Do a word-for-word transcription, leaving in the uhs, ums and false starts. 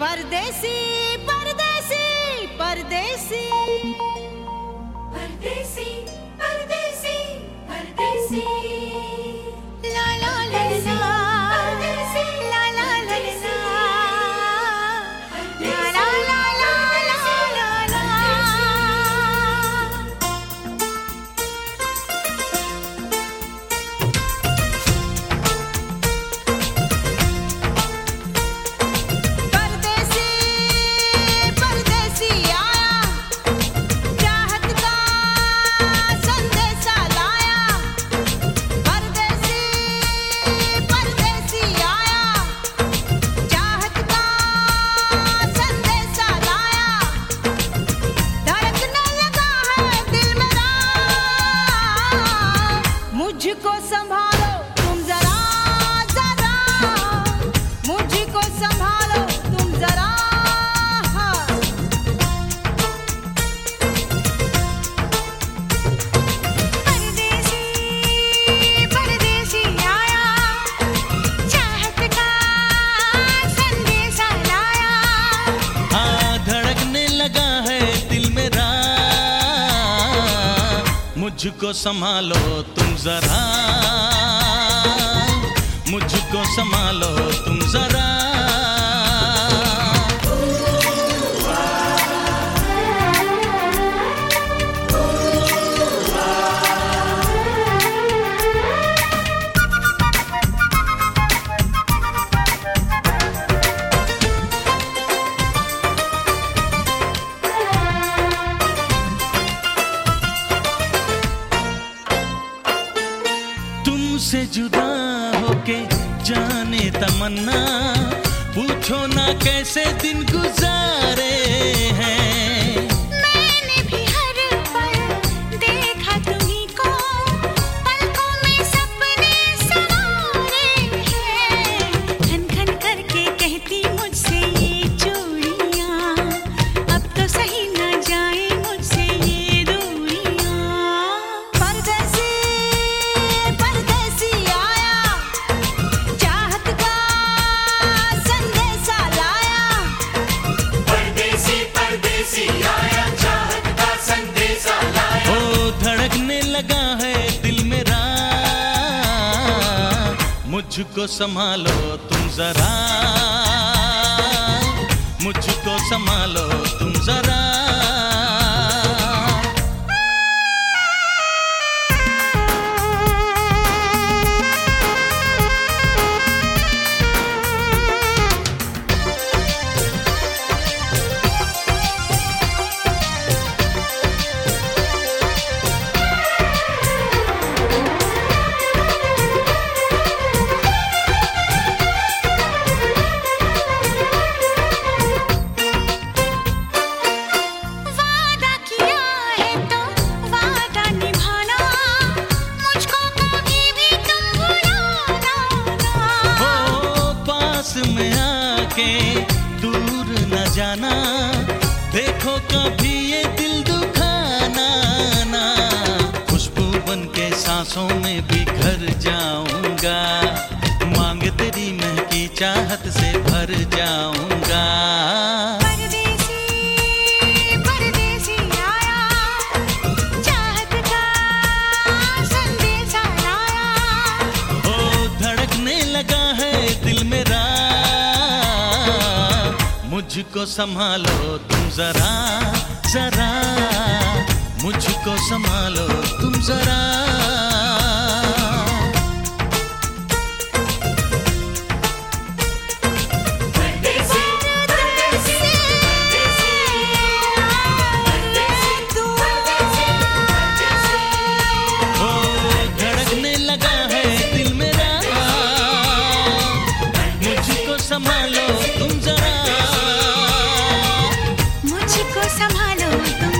परदेसी परदेसी परदेसी परदेसी परदेसी परदेसी ला ला ला ला परदेसी ला ला ला ला ला ला ला ला ला ला। परदेसी परदेसी आया, चाहत का संदेशा लाया। परदेसी परदेसी आया, चाहत का संदेशा लाया। धड़कने लगा है दिल मेरा, मुझको संभालो तुम जरा जरा, मुझको संभालो तुम जरा। परदेसी परदेसी आया, चाहत का संदेशा लाया। हाँ, धड़कने लगा है दिल मेरा, मुझको संभालो तुम जरा, मुझको संभालो तुम जरा। तुमसे जुदा होके जाने तमन्ना, पूछो ना कैसे दिन गुजारे हैं। मैंने भी हर पल देखा तुम्हीं को, पलकों में सपने सवारे हैं। खन खन करके कहती मुझसे ये चूड़ियां, अब तो सही न जाए मुझसे ये दूरियां। परदेसी परदेसी आया, चाहत का संदेशा लाया। परदेसी परदेसी आया, चाहत का संदेशा लाया। ओ धड़कने लगा है दिल मेरा, मुझको संभालो तुम जरा, मुझको संभालो तुम जरा। वादा किया है तो वादा निभाना, मुझको कभी भी तुम भुलाना ना। ओ पास में आके दूर न जाना, देखो कभी ये दिल दुखाना ना। खुशबू बन के सांसों में भी घर जाऊंगा, मांग तेरी महकी चाहत से भर जाऊंगा। परदेसी परदेसी आया, चाहत का संदेशा लाया। ओ धड़कने लगा है दिल मेरा, मुझको संभालो तुम जरा जरा, मुझको संभालो तुम जरा। परदेसी परदेसी परदेसी परदेसी परदेसी। ओ धड़कने लगा है दिल मेरा, मुझको संभालो तुम जरा। मुझको संभालो तुम